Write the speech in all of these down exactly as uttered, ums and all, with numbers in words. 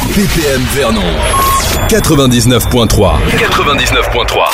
B P M Vernon quatre-vingt-dix-neuf point trois. quatre-vingt-dix-neuf point trois.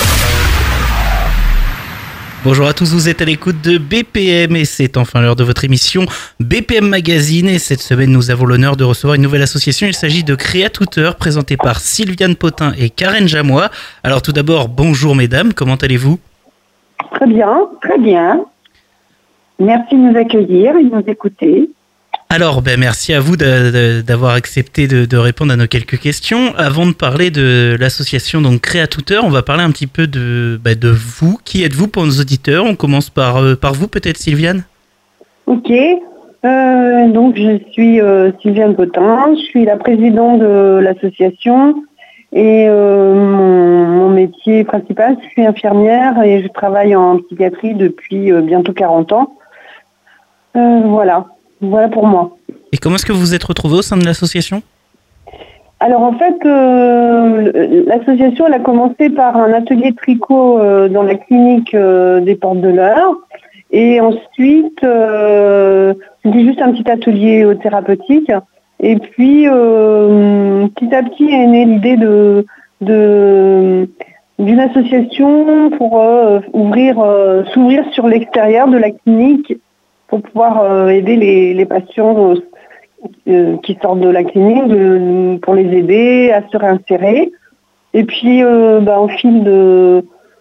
Bonjour à tous, vous êtes à l'écoute de B P M et c'est enfin l'heure de votre émission B P M Magazine. Et cette semaine, nous avons l'honneur de recevoir une nouvelle association. Il s'agit de Créatouteur, présentée par Sylviane Potin et Karen Jamois. Alors tout d'abord, bonjour mesdames, comment allez-vous ? Très bien, très bien. Merci de nous accueillir et de nous écouter. Alors, ben, merci à vous de, de, d'avoir accepté de, de répondre à nos quelques questions. Avant de parler de l'association donc Créatouteur, on va parler un petit peu de, ben, de vous. Qui êtes-vous pour nos auditeurs ? On commence par, euh, par vous peut-être, Sylviane ? Ok, euh, donc je suis euh, Sylviane Potin, je suis la présidente de l'association et euh, mon, mon métier principal, je suis infirmière et je travaille en psychiatrie depuis euh, bientôt quarante ans. Euh, voilà. Voilà pour moi. Et comment est-ce que vous vous êtes retrouvée au sein de l'association ? Alors en fait, euh, l'association elle a commencé par un atelier de tricot euh, dans la clinique euh, des Portes de l'Eure. Et ensuite, euh, c'était juste un petit atelier thérapeutique. Et puis, euh, petit à petit est née l'idée de, de, d'une association pour euh, ouvrir, euh, s'ouvrir sur l'extérieur de la clinique pour pouvoir euh, aider les, les patients euh, qui sortent de la clinique, de, pour les aider à se réinsérer. Et puis, euh, bah, au fil de,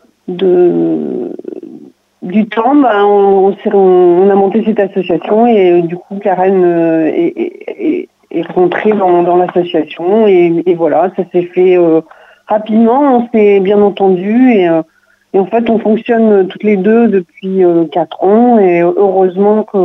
de, du temps, bah, on, on, on a monté cette association et euh, du coup, Karen euh, est, est, est rentrée dans, dans l'association. Et, et voilà, ça s'est fait euh, rapidement, on s'est bien entendu et... Euh, Et en fait, on fonctionne toutes les deux depuis euh, quatre ans et heureusement que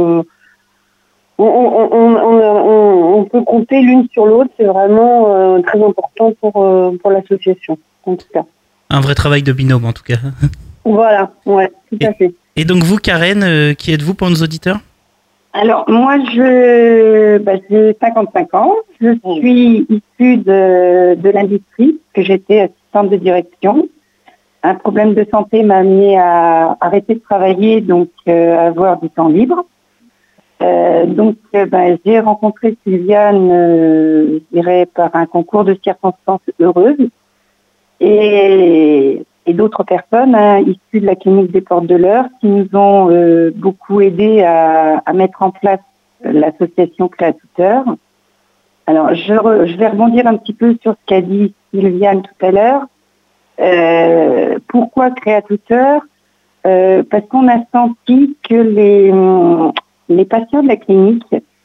on, on, on, on, on peut compter l'une sur l'autre. C'est vraiment euh, très important pour, euh, pour l'association, en tout cas. Un vrai travail de binôme, en tout cas. Voilà, ouais, tout et, à fait. Et donc vous, Karen, euh, qui êtes-vous pour nos auditeurs ? Alors, moi, je, bah, j'ai cinquante-cinq ans. Je suis issue de, de l'industrie, que j'étais assistante de direction. Un problème de santé m'a amené à arrêter de travailler, donc euh, à avoir du temps libre. Euh, donc, euh, ben, j'ai rencontré Sylviane, euh, je dirais, par un concours de circonstances heureuses, et, et d'autres personnes hein, issues de la clinique des Portes de l'Eure qui nous ont euh, beaucoup aidés à, à mettre en place l'association Créatouteur. Alors, je, re, je vais rebondir un petit peu sur ce qu'a dit Sylviane tout à l'heure. Euh, pourquoi Créatouteur ? euh, Parce qu'on a senti que les, les patients de la clinique,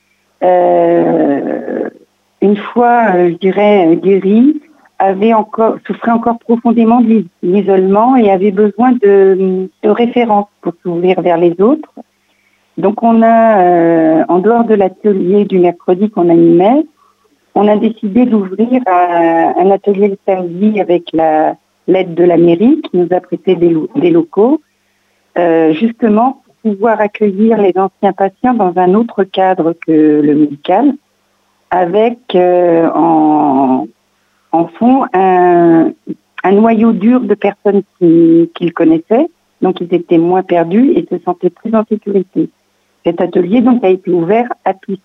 euh, une fois, euh, je dirais, guéris, avaient encore, souffraient encore profondément de l'isolement et avaient besoin de, de références pour s'ouvrir vers les autres. Donc on a, euh, en dehors de l'atelier du mercredi qu'on animait, on a décidé d'ouvrir un, un atelier le samedi avec la l'aide de la mairie qui nous a prêté des, lo- des locaux, euh, justement pour pouvoir accueillir les anciens patients dans un autre cadre que le médical, avec euh, en, en fond un, un noyau dur de personnes qui, qu'ils connaissaient, donc ils étaient moins perdus et se sentaient plus en sécurité. Cet atelier donc a été ouvert à tous.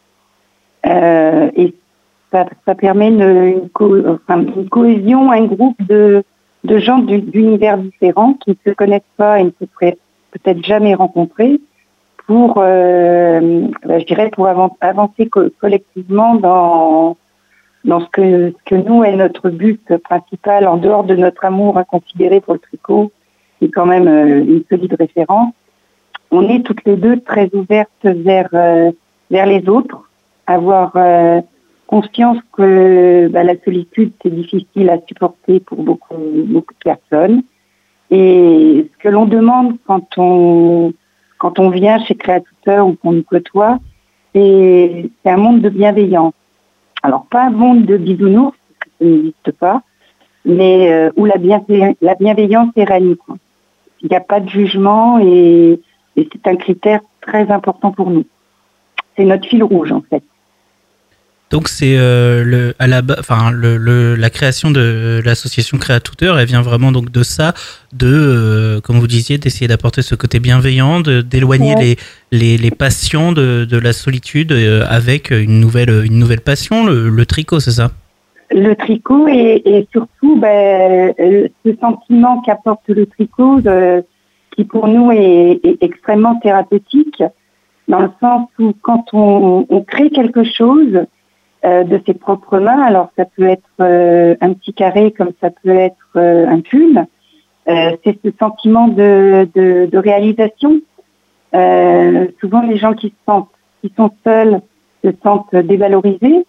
Euh, et ça, ça permet une, une, co- enfin, une cohésion, un groupe de de gens d'univers différents qui ne se connaissent pas et ne se seraient peut-être jamais rencontrés pour, euh, ben, je dirais, pour avan- avancer co- collectivement dans, dans ce que, ce que nous est notre but principal, en dehors de notre amour inconsidéré pour le tricot, qui est quand même euh, une solide référence. On est toutes les deux très ouvertes vers, euh, vers les autres, avoir... Euh, conscience que bah, la solitude, c'est difficile à supporter pour beaucoup, beaucoup de personnes. Et ce que l'on demande quand on, quand on vient chez Créatouteur ou qu'on nous côtoie, c'est, c'est un monde de bienveillance. Alors, pas un monde de bisounours, parce que ça n'existe pas, mais euh, où la, bienveillance, la bienveillance est règne. Il n'y a pas de jugement et, et c'est un critère très important pour nous. C'est notre fil rouge, en fait. Donc c'est euh, le, à la, enfin le, le, la création de l'association Créatouteur, elle vient vraiment donc de ça, de euh, comme vous disiez, d'essayer d'apporter ce côté bienveillant, de, d'éloigner ouais. les, les, les patients de, de la solitude euh, avec une nouvelle, une nouvelle passion, le, le tricot, c'est ça ? le tricot et, et surtout ben, ce sentiment qu'apporte le tricot de, qui pour nous est, est extrêmement thérapeutique, dans le sens où quand on, on crée quelque chose euh, de ses propres mains, alors ça peut être euh, un petit carré comme ça peut être euh, un pull, euh, c'est ce sentiment de, de, de réalisation. Euh, souvent les gens qui, se sentent, qui sont seuls se sentent dévalorisés.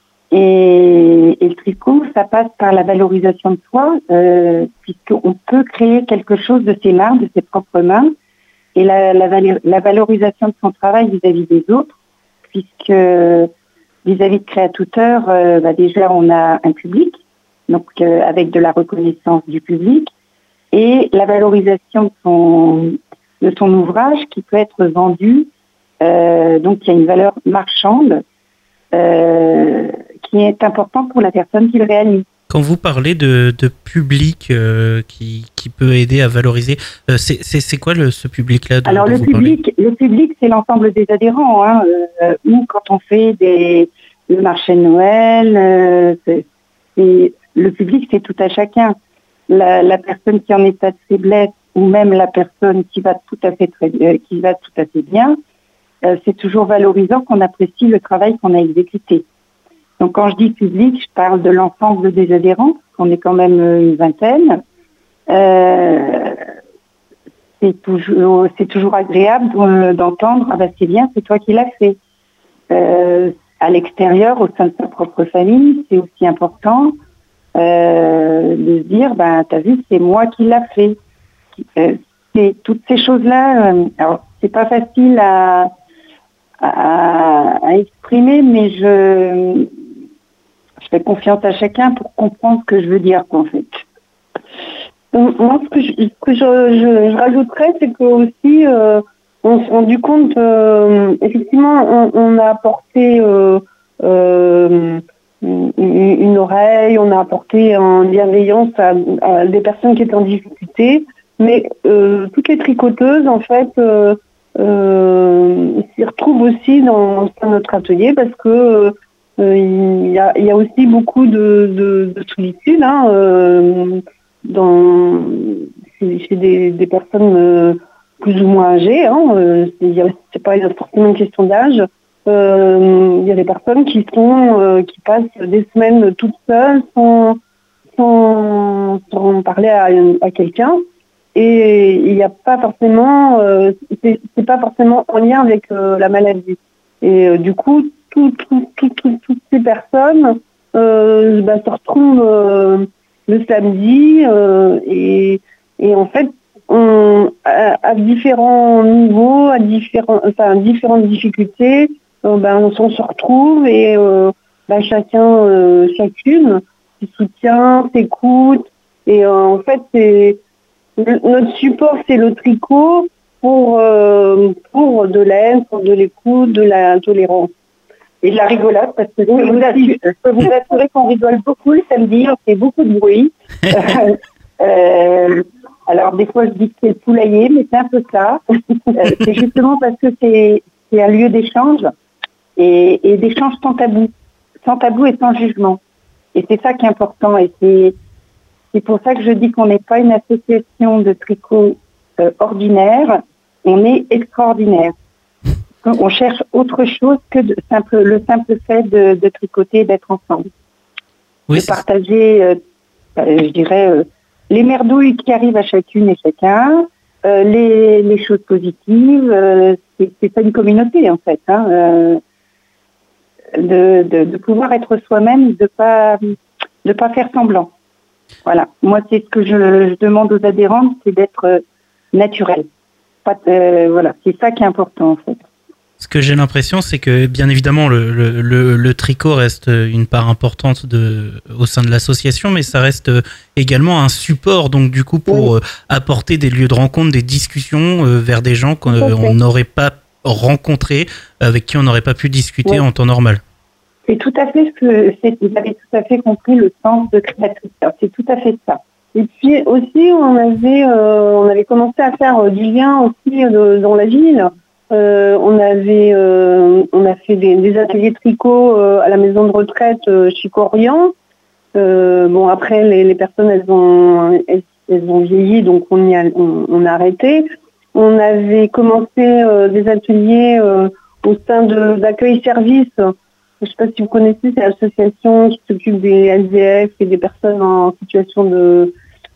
Et, et le tricot, ça passe par la valorisation de soi, euh, puisqu'on peut créer quelque chose de ses mains, de ses propres mains, et la, la, la valorisation de son travail vis-à-vis des autres, puisque vis-à-vis de Créatouteur, euh, bah déjà on a un public, donc euh, avec de la reconnaissance du public, et la valorisation de son, de son ouvrage qui peut être vendu, euh, donc il y a une valeur marchande, Euh, qui est important pour la personne qui le réalise. Quand vous parlez de, de public euh, qui, qui peut aider à valoriser, euh, c'est, c'est, c'est quoi le, ce public-là dont, Alors dont le vous public, parlez ? le public, c'est l'ensemble des adhérents. Hein, euh, ou quand on fait des, le marché de Noël, euh, c'est, c'est, le public, c'est tout à chacun. La, la personne qui est en état de faiblesse ou même la personne qui va tout à fait très, euh, qui va tout à fait bien. Euh, c'est toujours valorisant qu'on apprécie le travail qu'on a exécuté. Donc quand je dis public, je parle de l'ensemble des adhérents, on est quand même une vingtaine. Euh, c'est, toujours, c'est toujours agréable d'entendre « Ah ben c'est bien, c'est toi qui l'as fait euh, ». À l'extérieur, au sein de sa propre famille, c'est aussi important euh, de se dire ben, « T'as vu, c'est moi qui l'a fait euh, ». C'est toutes ces choses-là, euh, alors c'est pas facile à... À, à exprimer, mais je, je fais confiance à chacun pour comprendre ce que je veux dire, en fait. Moi, ce que je, ce que je, je, je rajouterais, c'est que aussi, euh, on s'est rendu compte, euh, effectivement, on, on a apporté euh, euh, une, une oreille, on a apporté une bienveillance à, à des personnes qui étaient en difficulté, mais euh, toutes les tricoteuses, en fait, euh, Euh, s'y retrouve aussi dans, dans notre atelier parce que euh, il, y a, il y a aussi beaucoup de, de, de solitude hein, euh, dans, chez, chez des, des personnes euh, plus ou moins âgées. Hein, euh, il y a, c'est pas forcément une question d'âge. Euh, il y a des personnes qui sont euh, qui passent des semaines toutes seules sans, sans, sans parler à, à quelqu'un. Et il n'y a pas forcément, euh, c'est, c'est pas forcément en lien avec euh, la maladie. Et euh, du coup, tout, tout, tout, tout, toutes ces personnes euh, bah, se retrouvent euh, le samedi euh, et, et en fait, on, à, à différents niveaux, à différents, enfin, différentes difficultés, euh, bah, on, on se retrouve et euh, bah, chacun, euh, chacune, se soutient, s'écoute. Et euh, en fait, c'est notre support, c'est le tricot pour, euh, pour de l'aide, pour de l'écoute, de la tolérance. Et de la rigolade, parce que je peux vous assurer, je peux vous assurer qu'on rigole beaucoup le samedi, on fait beaucoup de bruit. euh, alors des fois je dis que c'est le poulailler, mais c'est un peu ça. C'est justement parce que c'est, c'est un lieu d'échange, et, et d'échange sans tabou, sans tabou et sans jugement. Et c'est ça qui est important, et c'est C'est pour ça que je dis qu'on n'est pas une association de tricot euh, ordinaire, on est extraordinaire. On cherche autre chose que de simple, le simple fait de, de tricoter et d'être ensemble. Oui, de partager, euh, je dirais, euh, les merdouilles qui arrivent à chacune et chacun, euh, les, les choses positives. Euh, c'est, c'est ça une communauté en fait. Hein, euh, de, de, de pouvoir être soi-même, de pas, de pas faire semblant. Voilà, moi c'est ce que je, je demande aux adhérents, c'est d'être euh, naturel. Pas, euh, voilà, c'est ça qui est important en fait. Ce que j'ai l'impression, c'est que bien évidemment le, le, le, le tricot reste une part importante de, au sein de l'association, mais ça reste également un support, donc du coup pour oui. euh, apporter des lieux de rencontre, des discussions euh, vers des gens qu'on okay. n'aurait pas rencontrés, avec qui on n'aurait pas pu discuter oui. en temps normal. C'est tout à fait ce que c'est, vous avez tout à fait compris le sens de Créatouteur. C'est tout à fait ça. Et puis aussi, on avait, euh, on avait commencé à faire euh, du lien aussi euh, dans la ville. Euh, on avait, euh, on a fait des, des ateliers tricot euh, à la maison de retraite euh, chez Corian. Euh, bon, après, les, les personnes, elles ont, elles, elles ont vieilli, donc on, y a, on, on a arrêté. On avait commencé euh, des ateliers euh, au sein de d'accueil service. Je ne sais pas si vous connaissez, c'est l'association qui s'occupe des S D F et des personnes en situation de,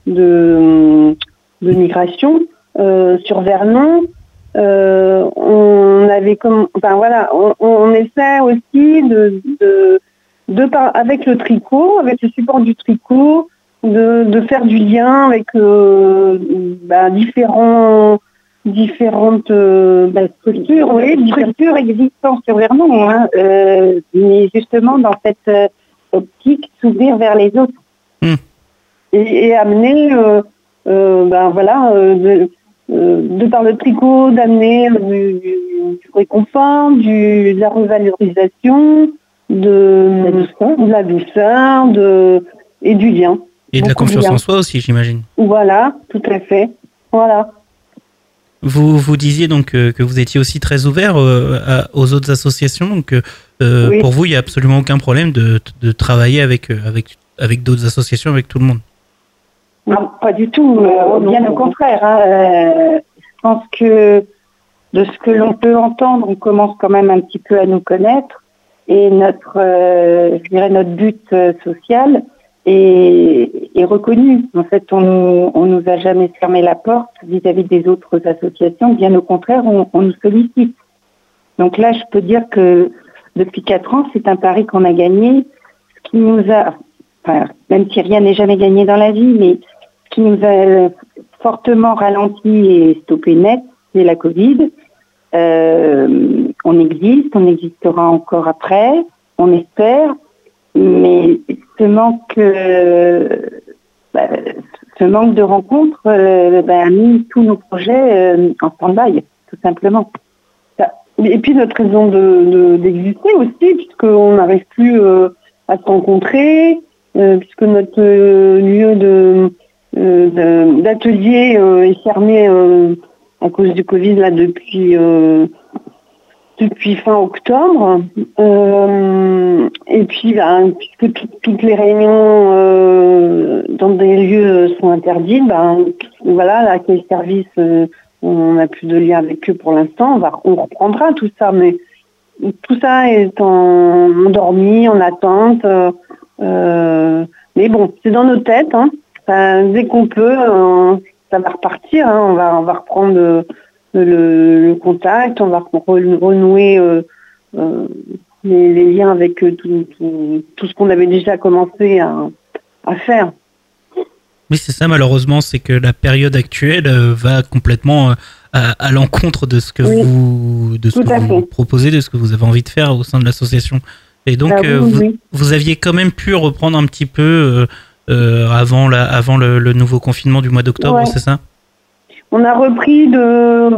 de, de migration euh, sur Vernon. Euh, on avait comme, enfin voilà, on, on essaie aussi de, de, de par, avec le tricot, avec le support du tricot, de, de faire du lien avec euh, bah, différents, différentes euh, bah, structures, oui, structures existantes sur Vernon, hein, euh, mais justement dans cette euh, optique s'ouvrir vers les autres mmh. et, et amener, euh, euh, ben voilà. Euh, de, Euh, de par le tricot, d'amener du, du, du réconfort, du, de la revalorisation, de la douceur, de la douceur de, et du lien. Et de la confiance en soi aussi, j'imagine. Voilà, tout à fait. Voilà. Vous, vous disiez donc euh, que vous étiez aussi très ouvert euh, à, aux autres associations, donc euh, oui. Pour vous, il n'y a absolument aucun problème de, de travailler avec, avec, avec d'autres associations, avec tout le monde. Non, pas du tout, euh, bien au contraire. Hein. Euh, je pense que de ce que l'on peut entendre, on commence quand même un petit peu à nous connaître et notre, euh, je dirais notre but euh, social est, est reconnu. En fait, on nous, on nous a jamais fermé la porte vis-à-vis des autres associations. Bien au contraire, on, on nous sollicite. Donc là, je peux dire que depuis quatre ans, c'est un pari qu'on a gagné, ce qui nous a, enfin, même si rien n'est jamais gagné dans la vie, mais qui nous a fortement ralenti et stoppé net, c'est la Covid. Euh, on existe, on existera encore après, on espère, mais ce manque, euh, bah, ce manque de rencontres euh, bah, a mis tous nos projets euh, en stand-by, tout simplement. Et puis notre raison de, de, d'exister aussi, puisqu'on n'arrive plus euh, à se rencontrer, euh, puisque notre euh, lieu de Euh, d'atelier euh, est fermé euh, à cause du Covid là depuis euh, depuis fin octobre euh, et puis bah, puisque t- toutes les réunions euh, dans des lieux sont interdites, bah, voilà, l'accueil service euh, on n'a plus de lien avec eux pour l'instant, on va on reprendra tout ça, mais tout ça est en endormi, en attente, euh, euh, mais bon, c'est dans nos têtes, hein. Enfin, dès qu'on peut, euh, ça va repartir. Hein, on va, on va reprendre euh, le, le contact, on va renouer euh, euh, les, les liens avec euh, tout, tout, tout ce qu'on avait déjà commencé à, à faire. Oui, c'est ça. Malheureusement, c'est que la période actuelle euh, va complètement euh, à, à l'encontre de ce que oui. vous, de ce que vous proposez, de ce que vous avez envie de faire au sein de l'association. Et donc, ah, oui, euh, vous, oui. vous aviez quand même pu reprendre un petit peu. Euh, Euh, avant, la, avant le, le nouveau confinement du mois d'octobre, ouais. C'est ça? On a repris de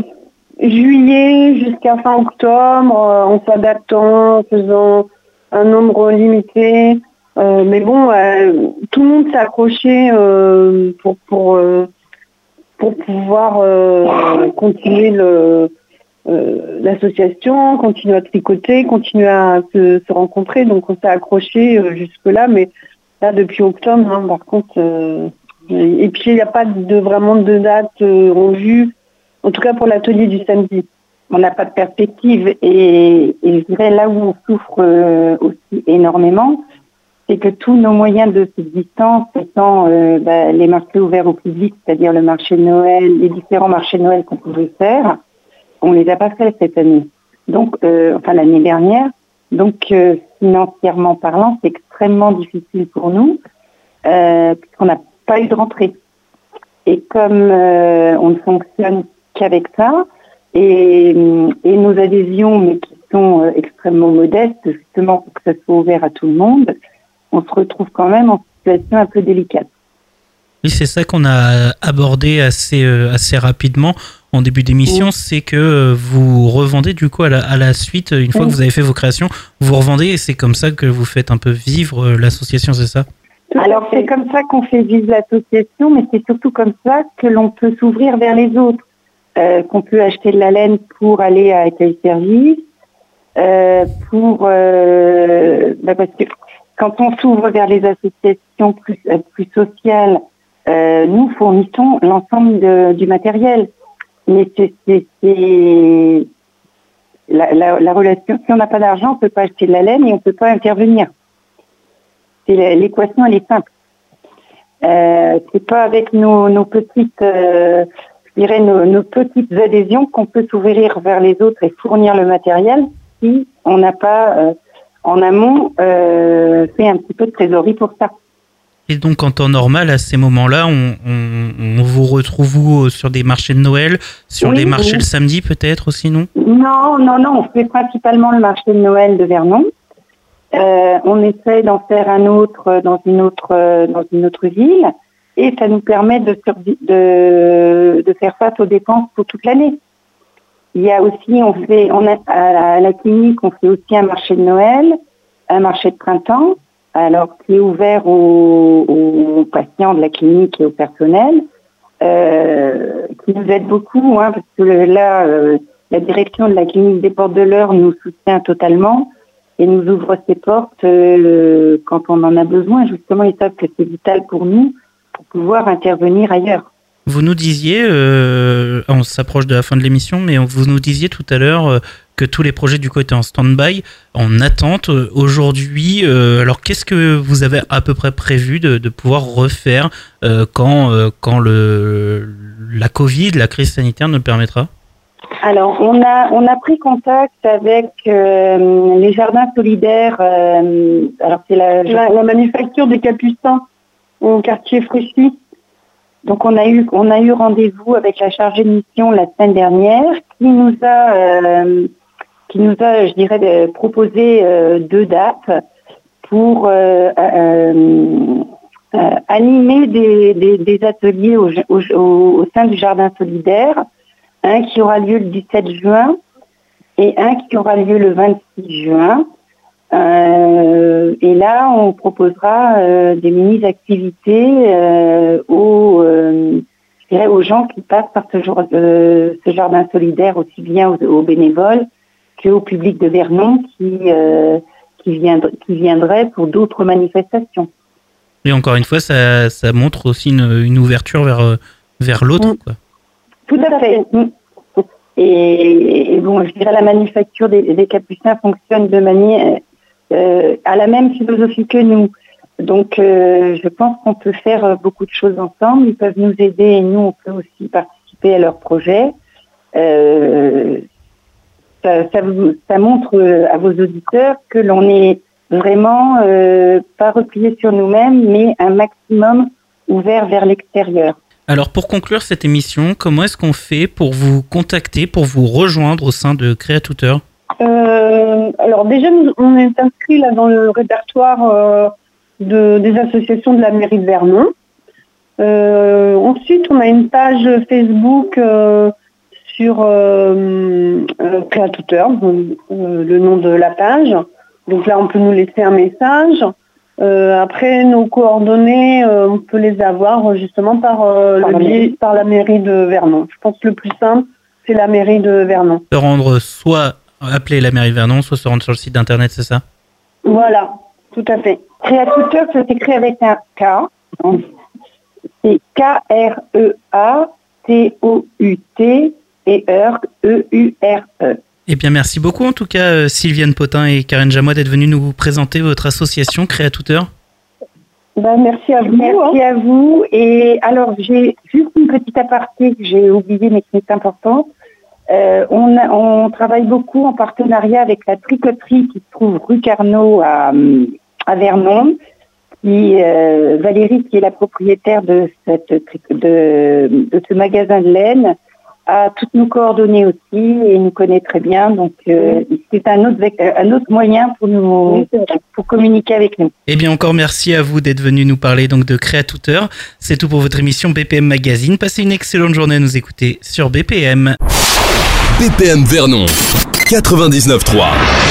juillet jusqu'à fin octobre, euh, en s'adaptant, en faisant un nombre limité. Euh, mais bon, euh, tout le monde s'est accroché euh, pour, pour, euh, pour pouvoir euh, continuer le, euh, l'association, continuer à tricoter, continuer à se, se rencontrer. Donc on s'est accroché euh, jusque-là, mais là, depuis octobre, hein, par contre, euh, et puis il n'y a pas de vraiment de date euh, en vue, en tout cas pour l'atelier du samedi. On n'a pas de perspective et, et je dirais là où on souffre euh, aussi énormément, c'est que tous nos moyens de subsistance, étant euh, bah, les marchés ouverts au public, c'est-à-dire le marché de Noël, les différents marchés de Noël qu'on pouvait faire, on les a pas fait cette année. Donc, euh, enfin l'année dernière. Donc, euh, financièrement parlant, c'est extrêmement difficile pour nous, euh, puisqu'on n'a pas eu de rentrée. Et comme euh, on ne fonctionne qu'avec ça, et, et nos adhésions, mais qui sont euh, extrêmement modestes, justement pour que ça soit ouvert à tout le monde, on se retrouve quand même en situation un peu délicate. Oui, c'est ça qu'on a abordé assez, euh, assez rapidement en début d'émission, oui. C'est que vous revendez du coup à la, à la suite, une fois oui. que vous avez fait vos créations, vous revendez et c'est comme ça que vous faites un peu vivre l'association, c'est ça? Alors c'est comme ça qu'on fait vivre l'association, mais c'est surtout comme ça que l'on peut s'ouvrir vers les autres, euh, qu'on peut acheter de la laine pour aller à accueil service, euh, pour euh, bah parce que quand on s'ouvre vers les associations plus, plus sociales, euh, nous fournissons l'ensemble de, du matériel. Mais c'est, c'est, c'est la, la, la relation. Si on n'a pas d'argent, on ne peut pas acheter de la laine et on ne peut pas intervenir. C'est, l'équation, elle est simple. Euh, c'est pas avec nos, nos petites, euh, je dirais nos, nos petites adhésions qu'on peut s'ouvrir vers les autres et fournir le matériel si on n'a pas euh, en amont euh, fait un petit peu de trésorerie pour ça. Et donc en temps normal, à ces moments-là, on, on, on vous retrouve où sur des marchés de Noël, sur oui, des marchés oui. le samedi peut-être aussi, non ? Non, non, non, on fait principalement le marché de Noël de Vernon. Euh, on essaie d'en faire un autre dans une autre euh, dans une autre ville et ça nous permet de, de, de faire face aux dépenses pour toute l'année. Il y a aussi, on fait, on a, à, la, à la clinique, on fait aussi un marché de Noël, un marché de printemps, alors qui est ouvert aux, aux patients de la clinique et au personnel, euh, qui nous aide beaucoup, hein, parce que là, euh, la direction de la clinique des Portes de l'Eure nous soutient totalement. Et nous ouvre ses portes euh, quand on en a besoin. Justement, ils savent que c'est vital pour nous pour pouvoir intervenir ailleurs. Vous nous disiez, euh, on s'approche de la fin de l'émission, mais vous nous disiez tout à l'heure euh, que tous les projets du coup étaient en stand-by, en attente. Aujourd'hui, euh, alors qu'est-ce que vous avez à peu près prévu de, de pouvoir refaire euh, quand, euh, quand le, la Covid, la crise sanitaire nous le permettra ? Alors, on a on a pris contact avec euh, les jardins solidaires. Euh, alors c'est la, la, la manufacture des Capucins au quartier Fréchy. Donc on a eu on a eu rendez-vous avec la chargée de mission la semaine dernière, qui nous a euh, qui nous a, je dirais, proposé euh, deux dates pour euh, euh, euh, animer des, des, des ateliers au, au, au sein du jardin solidaire. Un qui aura lieu le dix-sept juin et un qui aura lieu le vingt-six juin. Euh, et là, on proposera euh, des mini-activités euh, aux, euh, je dirais aux gens qui passent par ce, jour, euh, ce jardin solidaire, aussi bien aux, aux bénévoles qu'au public de Vernon qui, euh, qui, viendra, qui viendrait pour d'autres manifestations. Et encore une fois, ça, ça montre aussi une, une ouverture vers, vers l'autre, quoi. Tout à fait. Et, et bon, je dirais la manufacture des, des Capucins fonctionne de manière euh, à la même philosophie que nous. Donc, euh, je pense qu'on peut faire beaucoup de choses ensemble. Ils peuvent nous aider et nous, on peut aussi participer à leur projet. Euh, ça, ça, vous, ça montre à vos auditeurs que l'on est vraiment euh, pas replié sur nous-mêmes, mais un maximum ouvert vers l'extérieur. Alors pour conclure cette émission, comment est-ce qu'on fait pour vous contacter, pour vous rejoindre au sein de Créatouter ? euh, Alors déjà, nous, on est inscrit là dans le répertoire euh, de, des associations de la mairie de Vernon. Euh, ensuite, on a une page Facebook euh, sur euh, euh, Créatouter, euh, le nom de la page. Donc là, on peut nous laisser un message. Euh, après, nos coordonnées, euh, on peut les avoir justement par, euh, par, le biais, par la mairie de Vernon. Je pense que le plus simple, c'est la mairie de Vernon. Se rendre, soit appeler la mairie de Vernon, soit se rendre sur le site d'internet, c'est ça ? Voilà, tout à fait. Créatouter, ça s'écrit avec un K. C'est K R E A T O U T et E U R E. Eh bien, merci beaucoup en tout cas, Sylviane Potin et Karen Jamois, d'être venues nous présenter votre association Créatouter. Ben, merci à vous. Merci hein. à vous. Et alors, j'ai juste une petite aparté que j'ai oubliée, mais qui est importante. Euh, on, a, on travaille beaucoup en partenariat avec la tricoterie qui se trouve rue Carnot à, à Vernon. Qui, euh, Valérie, qui est la propriétaire de, cette, de, de ce magasin de laine, a toutes nos coordonnées aussi et nous connaît très bien. Donc, euh, c'est un autre, un autre moyen pour nous pour communiquer avec nous. Eh bien, encore merci à vous d'être venu nous parler donc de Créatouter. C'est tout pour votre émission B P M Magazine. Passez une excellente journée à nous écouter sur B P M. B P M Vernon, quatre-vingt-dix-neuf trois.